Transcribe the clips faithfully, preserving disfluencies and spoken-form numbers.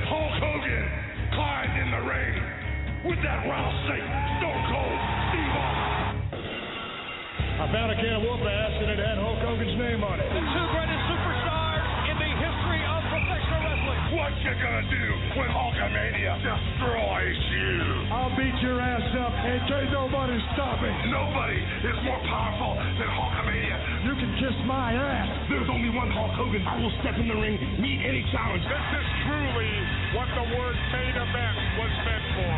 Hulk Hogan climbed in the ring with that rattlesnake, Stone Cold Steve Austin. I found a can of whoop ass and it had Hulk Hogan's name on it. The two greatest superstars in the history of professional wrestling. What you gonna do when Hulkamania destroys you? I'll beat your ass up and can't nobody stop me. Nobody is more powerful than Hulkamania. You can kiss my ass. There's only one Hulk Hogan who will step in the ring, meet any challenge. This is truly what the word main event was meant for.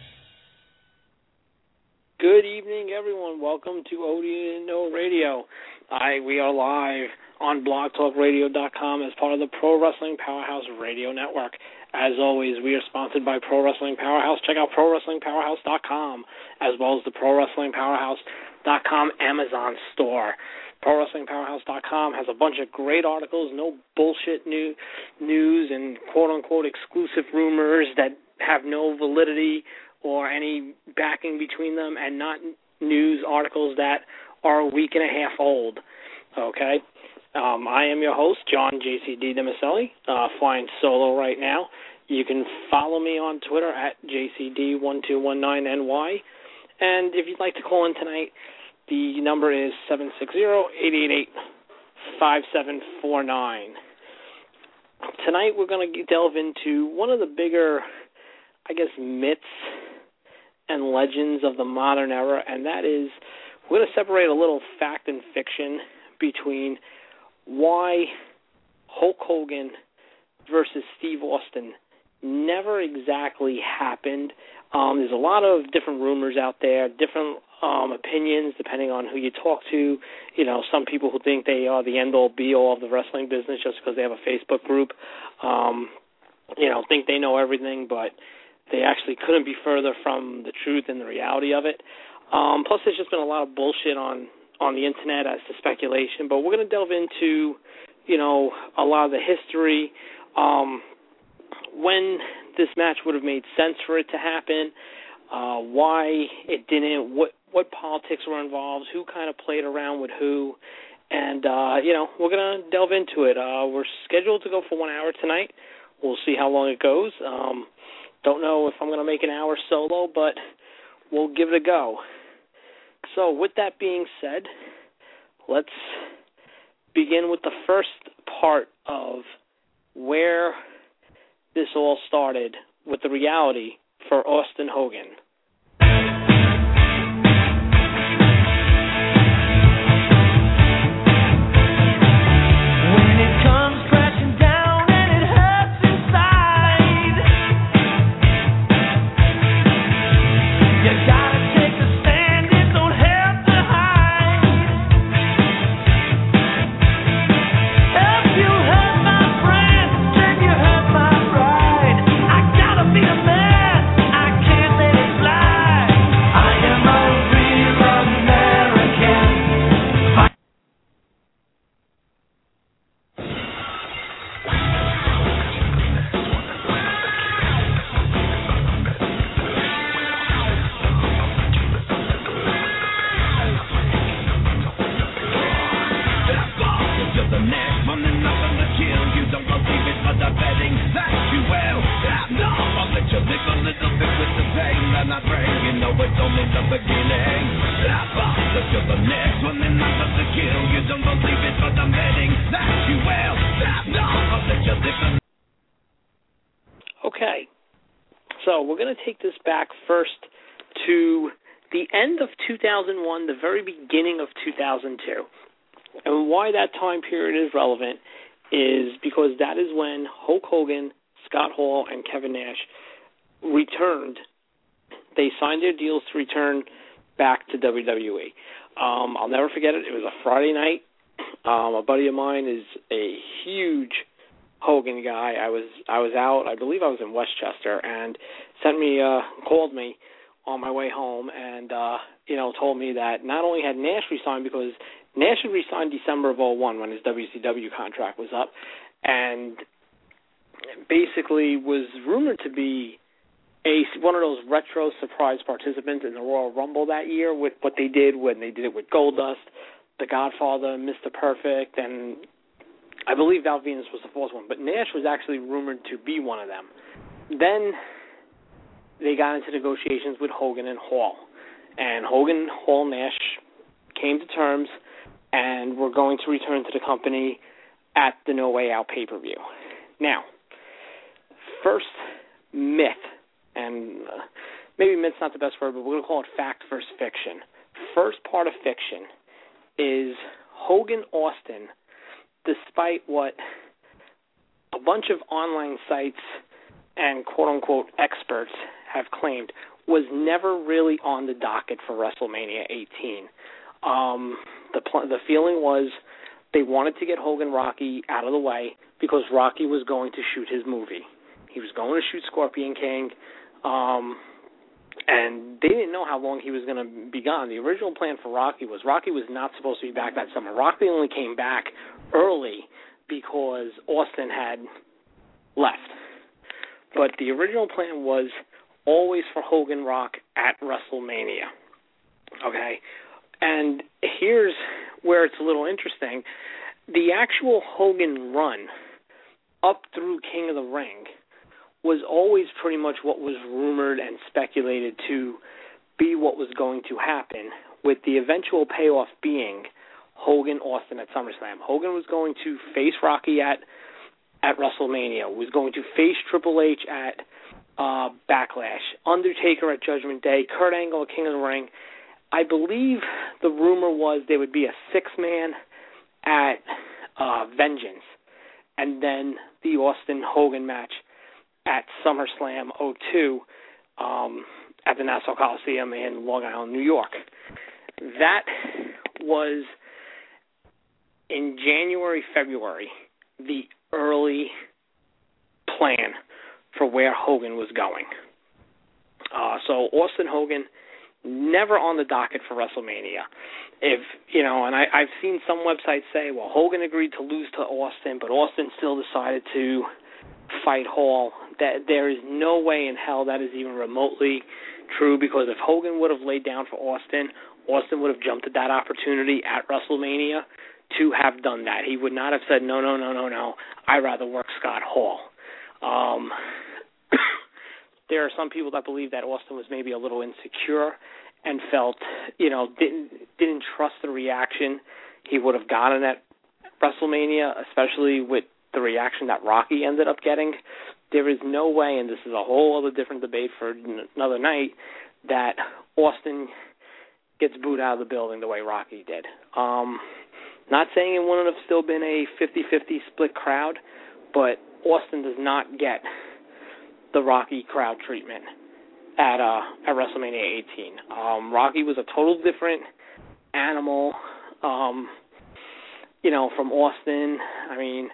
Good evening, everyone. Welcome to Odino Radio. I we are live on blog talk radio dot com as part of the Pro Wrestling Powerhouse Radio Network. As always, we are sponsored by Pro Wrestling Powerhouse. Check out pro wrestling powerhouse dot com as well as the pro wrestling powerhouse dot com Amazon store. pro wrestling powerhouse dot com has a bunch of great articles, no bullshit new news and quote-unquote exclusive rumors that have no validity or any backing between them, and not news articles that are a week and a half old, okay? Um, I am your host, John J C D Demicelli, uh, flying solo right now. You can follow me on Twitter at J C D one two one nine N Y, and if you'd like to call in tonight, the number is seven six zero, eight eight eight, five seven four nine. Tonight we're going to delve into one of the bigger, I guess, myths and legends of the modern era, and that is we're going to separate a little fact and fiction between why Hulk Hogan versus Steve Austin never exactly happened. Um, there's a lot of different rumors out there, different um, opinions depending on who you talk to. You know, some people who think they are the end-all, be-all of the wrestling business just because they have a Facebook group, um, you know, think they know everything, but they actually couldn't be further from the truth and the reality of it. Um, plus, there's just been a lot of bullshit on, on the Internet as to speculation. But we're going to delve into, you know, a lot of the history, um, when this match would have made sense for it to happen, uh, why it didn't, what, what politics were involved, who kind of played around with who. And, uh, you know, we're going to delve into it. Uh, we're scheduled to go for one hour tonight. We'll see how long it goes. Um Don't know if I'm going to make an hour solo, but we'll give it a go. So with that being said, let's begin with the first part of where this all started with the reality for Austin Hogan. Okay, so we're going to take this back first to the end of two thousand one, the very beginning of two thousand two. And why that time period is relevant is because that is when Hulk Hogan, Scott Hall, and Kevin Nash returned. They signed their deals to return back to W W E. Um, I'll never forget it. It was a Friday night. Um, a buddy of mine is a huge Hogan guy. I was I was out, I believe I was in Westchester, and sent me, uh, called me on my way home and, uh, you know, told me that not only had Nash resigned, because Nash had resigned December of oh one when his W C W contract was up, and basically was rumored to be a one of those retro surprise participants in the Royal Rumble that year with what they did when they did it with Goldust, The Godfather, Mister Perfect, and I believe Val Venus was the fourth one, but Nash was actually rumored to be one of them. Then they got into negotiations with Hogan and Hall. And Hogan, Hall, Nash came to terms and were going to return to the company at the No Way Out pay-per-view. Now, first myth, and uh, maybe myth's not the best word, but we're going to call it fact versus fiction. First part of fiction is Hogan-Austin, despite what a bunch of online sites and quote-unquote experts have claimed, was never really on the docket for WrestleMania eighteen. Um, the pl- the feeling was they wanted to get Hogan Rocky out of the way because Rocky was going to shoot his movie. He was going to shoot Scorpion King, um, and they didn't know how long he was going to be gone. The original plan for Rocky was Rocky was not supposed to be back that summer. Rocky only came back early because Austin had left. But the original plan was always for Hogan Rock at WrestleMania. Okay? And here's where it's a little interesting. The actual Hogan run up through King of the Ring was always pretty much what was rumored and speculated to be what was going to happen, with the eventual payoff being Hogan-Austin at SummerSlam. Hogan was going to face Rocky at at WrestleMania, was going to face Triple H at uh, Backlash, Undertaker at Judgment Day, Kurt Angle at King of the Ring. I believe the rumor was there would be a six-man at uh, Vengeance, and then the Austin-Hogan match at SummerSlam oh two um, at the Nassau Coliseum in Long Island, New York. That was in January, February, the early plan for where Hogan was going. Uh, so Austin Hogan, never on the docket for WrestleMania. If, you know, and I, I've seen some websites say, well, Hogan agreed to lose to Austin, but Austin still decided to fight Hall. That there is no way in hell that is even remotely true, because if Hogan would have laid down for Austin, Austin would have jumped at that opportunity at WrestleMania to have done that. He would not have said, no, no, no, no, no, I'd rather work Scott Hall. Um, there are some people that believe that Austin was maybe a little insecure and felt, you know, didn't didn't trust the reaction he would have gotten at WrestleMania, especially with the reaction that Rocky ended up getting. There is no way, and this is a whole other different debate for another night, that Austin gets booed out of the building the way Rocky did. Um, not saying it wouldn't have still been a fifty-fifty split crowd, but Austin does not get the Rocky crowd treatment at uh, at WrestleMania eighteen. Um, Rocky was a total different animal, um, you know, from Austin. I mean,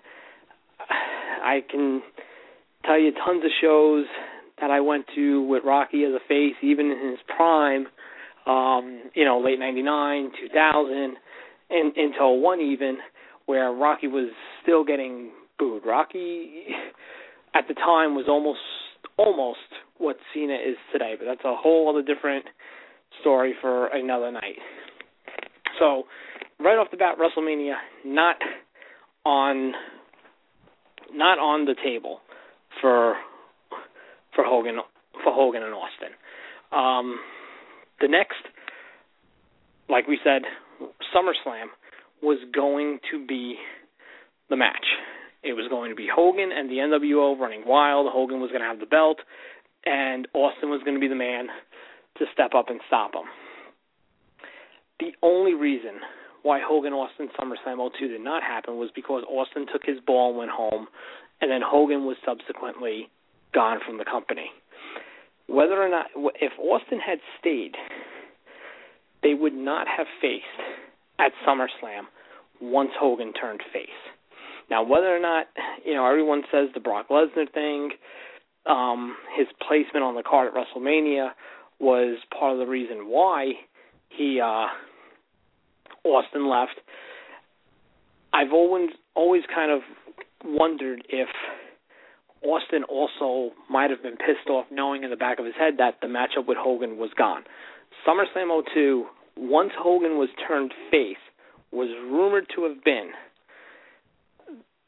I can tell you tons of shows that I went to with Rocky as a face, even in his prime, um, you know, late ninety-nine, two thousand, and into oh one even, where Rocky was still getting booed. Rocky, at the time, was almost almost what Cena is today, but that's a whole other different story for another night. So, right off the bat, WrestleMania not on not on the table for for Hogan for Hogan and Austin. Um, the next, like we said, SummerSlam was going to be the match. It was going to be Hogan and the N W O running wild. Hogan was going to have the belt, and Austin was going to be the man to step up and stop him. The only reason why Hogan-Austin SummerSlam oh two did not happen was because Austin took his ball and went home, and then Hogan was subsequently gone from the company. Whether or not, if Austin had stayed, they would not have faced at SummerSlam once Hogan turned face. Now, whether or not, you know, everyone says the Brock Lesnar thing, um, his placement on the card at WrestleMania was part of the reason why he, uh, Austin left. I've always, always kind of wondered if Austin also might have been pissed off knowing in the back of his head that the matchup with Hogan was gone. SummerSlam oh two, once Hogan was turned face, was rumored to have been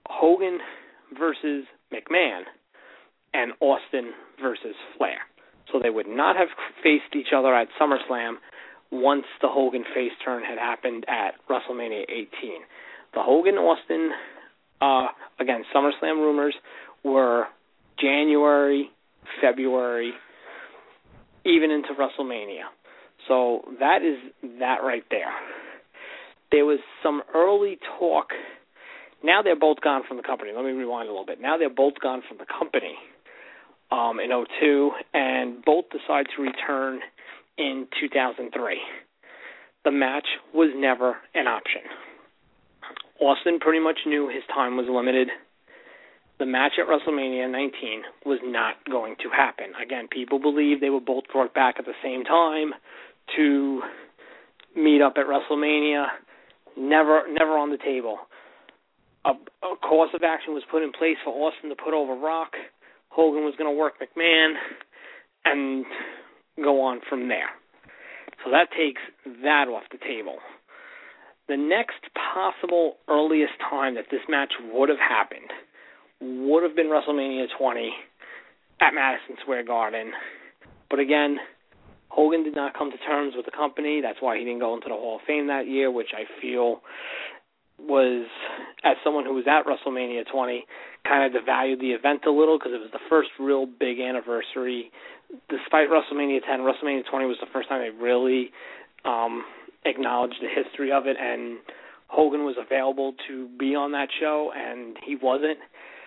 Hogan versus McMahon and Austin versus Flair. So they would not have faced each other at SummerSlam once the Hogan face turn had happened at WrestleMania eighteen. The Hogan-Austin, uh, again, SummerSlam rumors were January, February, even into WrestleMania. So that is that right there. There was some early talk. Now they're both gone from the company. Let me rewind a little bit. Now they're both gone from the company um, in oh two, and both decide to return in two thousand three. The match was never an option. Austin pretty much knew his time was limited. The match at WrestleMania nineteen was not going to happen. Again, people believe they were both brought back at the same time to meet up at WrestleMania. Never, never on the table. A, a course of action was put in place for Austin to put over Rock. Hogan was going to work McMahon and go on from there. So that takes that off the table. The next possible earliest time that this match would have happened would have been WrestleMania twenty at Madison Square Garden. But again, Hogan did not come to terms with the company. That's why he didn't go into the Hall of Fame that year, which I feel was, as someone who was at WrestleMania twenty, kind of devalued the event a little because it was the first real big anniversary. Despite WrestleMania ten, WrestleMania twenty was the first time they really um, acknowledged the history of it, and Hogan was available to be on that show, and he wasn't.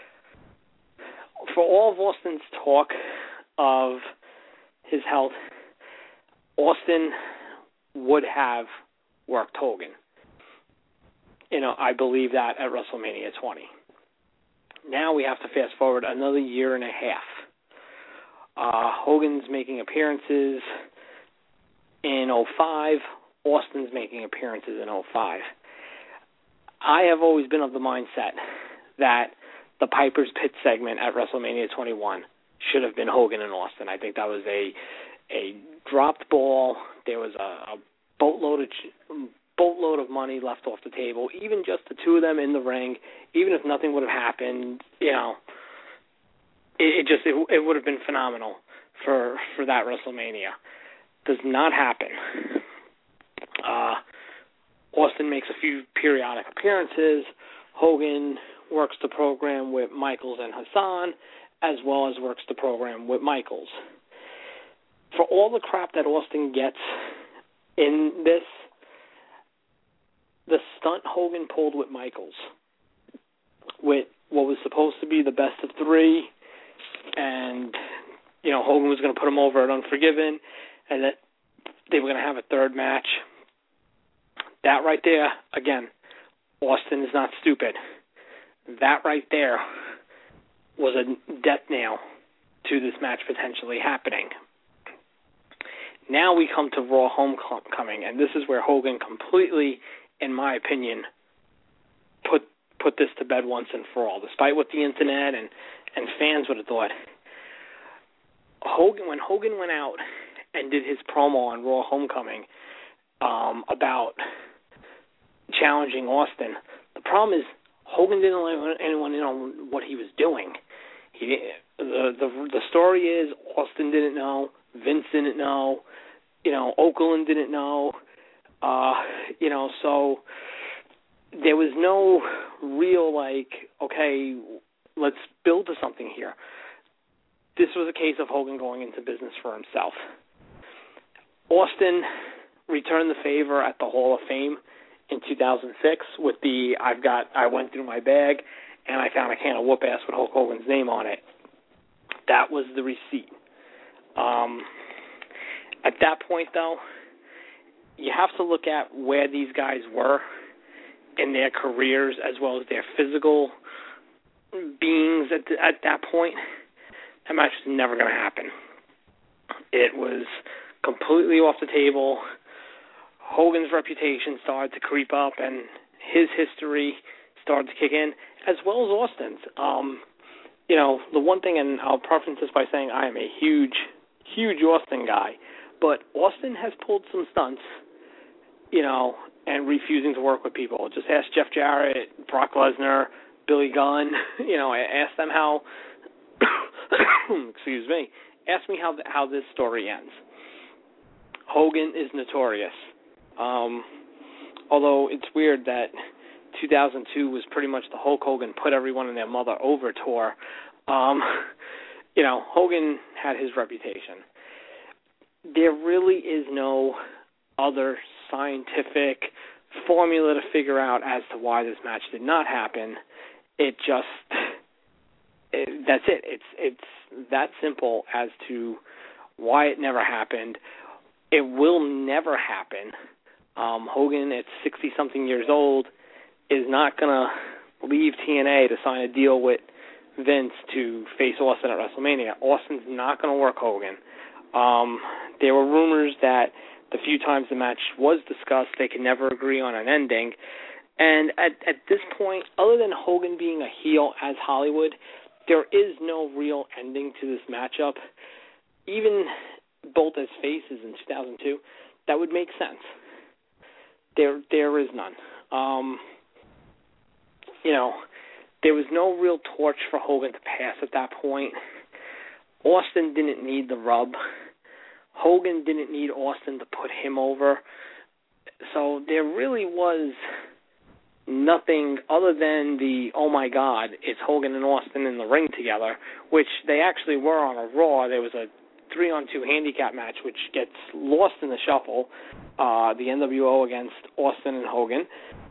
For all of Austin's talk of his health, Austin would have worked Hogan. You know, I believe that at WrestleMania twenty. Now we have to fast forward another year and a half. Uh, Hogan's making appearances in oh five. Austin's making appearances in oh five. I have always been of the mindset that the Piper's Pit segment at WrestleMania twenty-one should have been Hogan and Austin. I think that was a a dropped ball. There was a, a boatload of boatload of money left off the table. Even just the two of them in the ring, even if nothing would have happened, you know, it, it just it, it would have been phenomenal for for that WrestleMania. Does not happen. Uh, Austin makes a few periodic appearances. Hogan works the program with Michaels and Hassan, as well as works the program with Michaels. For all the crap that Austin gets in this, the stunt Hogan pulled with Michaels, with what was supposed to be the best of three, and, you know, Hogan was going to put him over at Unforgiven, and that they were going to have a third match. That right there, again, Austin is not stupid. That right there was a death nail to this match potentially happening. Now we come to Raw Homecoming, and this is where Hogan completely, in my opinion, put put this to bed once and for all. Despite what the internet and, and fans would have thought, Hogan, when Hogan went out and did his promo on Raw Homecoming um, about challenging Austin, the problem is Hogan didn't let anyone in on what he was doing. He the the the story is Austin didn't know, Vince didn't know, you know, Okerlund didn't know, uh, you know, so there was no real like, okay, let's build to something here. This was a case of Hogan going into business for himself. Austin returned the favor at the Hall of Fame in two thousand six with the I've got I went through my bag and I found a can of whoop ass with Hulk Hogan's name on it. That was the receipt. Um, at that point, though, you have to look at where these guys were in their careers as well as their physical beings at the, at that point. That match was never going to happen. It was completely off the table. Hogan's reputation started to creep up, and his history started to kick in, as well as Austin's. Um, you know, the one thing, and I'll preface this by saying I am a huge, huge Austin guy, but Austin has pulled some stunts, you know, and refusing to work with people. Just ask Jeff Jarrett, Brock Lesnar, Billy Gunn. You know, I asked them how. excuse me. Ask me how how this story ends. Hogan is notorious. Um, although it's weird that two thousand two was pretty much the Hulk Hogan put everyone and their mother over tour. Um, you know, Hogan had his reputation. There really is no other scientific formula to figure out as to why this match did not happen. It just, it, that's it. It's it's that simple as to why it never happened. It will never happen. Um, Hogan, at sixty-something years old, is not going to leave T N A to sign a deal with Vince to face Austin at WrestleMania. Austin's not going to work Hogan. Um, there were rumors that the few times the match was discussed, they could never agree on an ending. And at, at this point, other than Hogan being a heel as Hollywood, there is no real ending to this matchup. Even both as faces in two thousand two, that would make sense. There, there is none. Um, you know, there was no real torch for Hogan to pass at that point. Austin didn't need the rub. Hogan didn't need Austin to put him over. So there really was nothing other than the, oh my God, it's Hogan and Austin in the ring together, which they actually were on a Raw. There was a three-on-two handicap match, which gets lost in the shuffle, uh, the N W O against Austin and Hogan.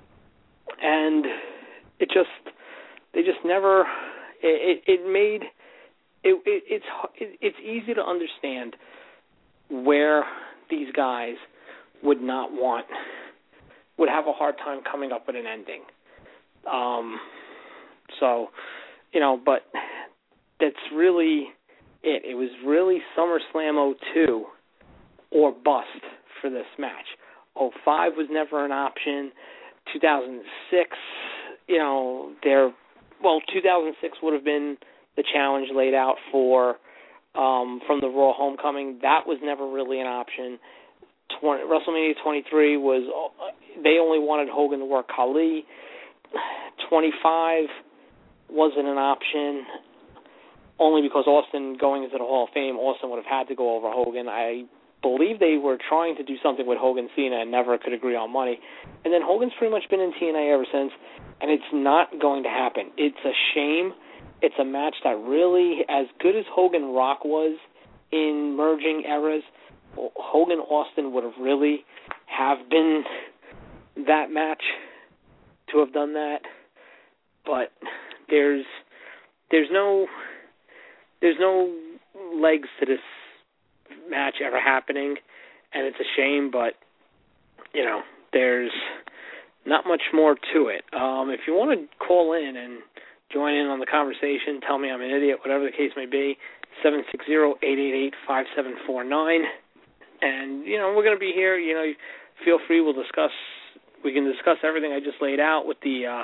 And it just, they just never, it, it, it made, it, it, it's, it, it's easy to understand where these guys would not want, would have a hard time coming up with an ending. Um, so, you know, but that's really it. It was really SummerSlam oh two or bust for this match. oh five was never an option. two thousand six, you know, there, well, two thousand six would have been the challenge laid out for um, from the Raw Homecoming. That was never really an option. twenty, WrestleMania twenty-three was, they only wanted Hogan to work Khali. twenty-five wasn't an option, only because Austin going into the Hall of Fame, Austin would have had to go over Hogan. I believe they were trying to do something with Hogan Cena and never could agree on money. And then Hogan's pretty much been in T N A ever since, and it's not going to happen. It's a shame. It's a match that really, as good as Hogan Rock was in merging eras, Hogan Austin would have really have been that match to have done that. But there's there's no there's no legs to this match ever happening, and it's a shame, but you know, there's not much more to it. Um, if you want to call in and join in on the conversation, tell me I'm an idiot, whatever the case may be, seven six zero, eight eight eight, five seven four nine. And, you know, we're going to be here. You know, feel free. We'll discuss, we can discuss everything I just laid out with the uh,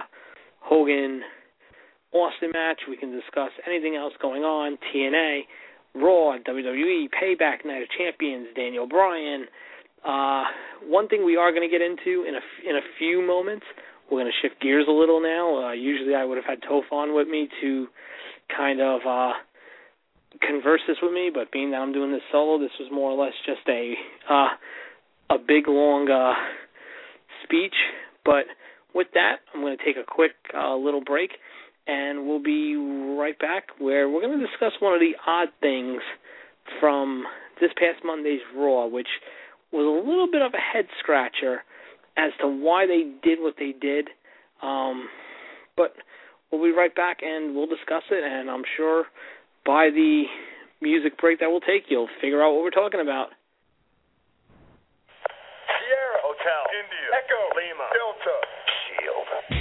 Hogan-Austin match. We can discuss anything else going on, T N A, Raw, W W E, Payback, Night of Champions, Daniel Bryan. Uh, one thing we are going to get into in a, in a few moments, we're going to shift gears a little now. Uh, usually I would have had Toph on with me to kind of uh, converse this with me, but being that I'm doing this solo, this was more or less just a uh, a big, long uh, speech. But with that, I'm going to take a quick uh, little break, and we'll be right back where we're going to discuss one of the odd things from this past Monday's Raw, which was a little bit of a head-scratcher as to why they did what they did. Um, but we'll be right back, and we'll discuss it, and I'm sure by the music break that we'll take, you'll figure out what we're talking about. Sierra Hotel, India, Echo, Lima, Delta, Shield.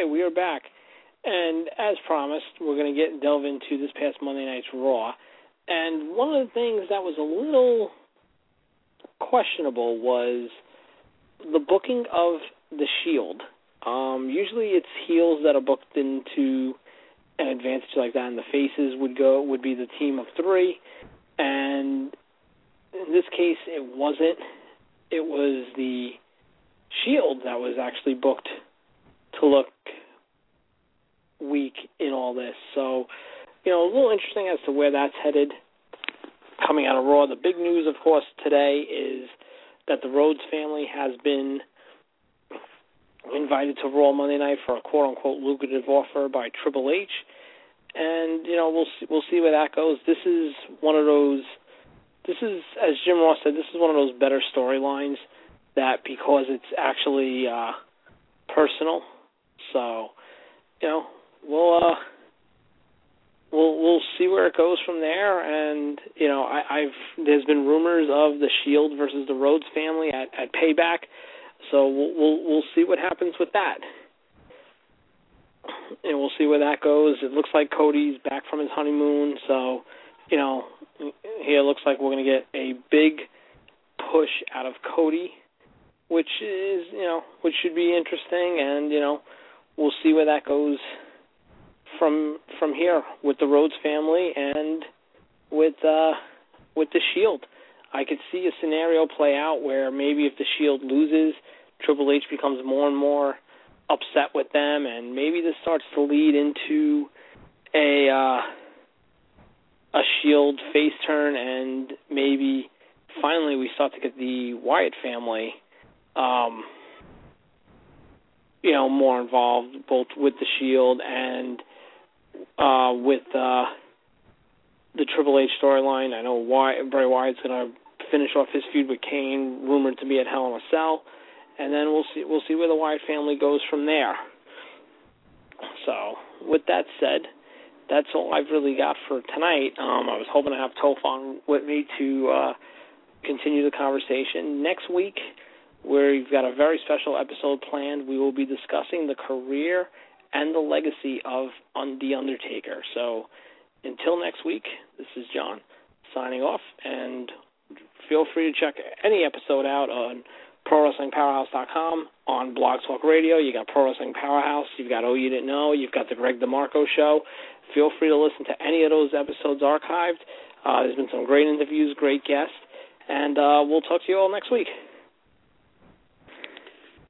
Okay, we are back. And as promised, we're going to get delve into this past Monday night's Raw. And one of the things that was a little questionable was the booking of the Shield. Um, usually it's heels that are booked into an advantage like that, and the faces would go would be the team of three. And in this case, it wasn't. It was the Shield that was actually booked to look weak in all this. So, you know, a little interesting as to where that's headed coming out of Raw. The big news, of course, today is that the Rhodes family has been invited to Raw Monday night for a quote-unquote lucrative offer by Triple H. And, you know, we'll see, we'll see where that goes. This is one of those, this is, as Jim Ross said, this is one of those better storylines that because it's actually uh, personal. So, you know, we'll, uh, we'll, we'll see where it goes from there. And, you know, I, I've, there's been rumors of the Shield versus the Rhodes family at, at Payback. So we'll, we'll we'll see what happens with that, and we'll see where that goes. It looks like Cody's back from his honeymoon, so you know here it looks like we're going to get a big push out of Cody, which is you know which should be interesting, and you know we'll see where that goes from from here with the Rhodes family and with uh, with the Shield. I could see a scenario play out where maybe if the Shield loses, Triple H becomes more and more upset with them, and maybe this starts to lead into a uh, a Shield face turn, and maybe finally we start to get the Wyatt family, um, you know, more involved both with the Shield and uh, with uh, the Triple H storyline. I know Wyatt, Bray Wyatt's going to finish off his feud with Kane, rumored to be at Hell in a Cell, and then we'll see we'll see where the Wyatt family goes from there. So, with that said, that's all I've really got for tonight. Um, I was hoping to have Toph on with me to uh, continue the conversation. Next week, we've got a very special episode planned. We will be discussing the career and the legacy of The Undertaker. So, until next week, this is John signing off, and feel free to check any episode out on Pro Wrestling Powerhouse dot com, on Blog Talk Radio. You got Pro Wrestling Powerhouse. You've got Oh You Didn't Know. You've got the Greg DeMarco Show. Feel free to listen to any of those episodes archived. Uh, there's been some great interviews, great guests, and uh, we'll talk to you all next week.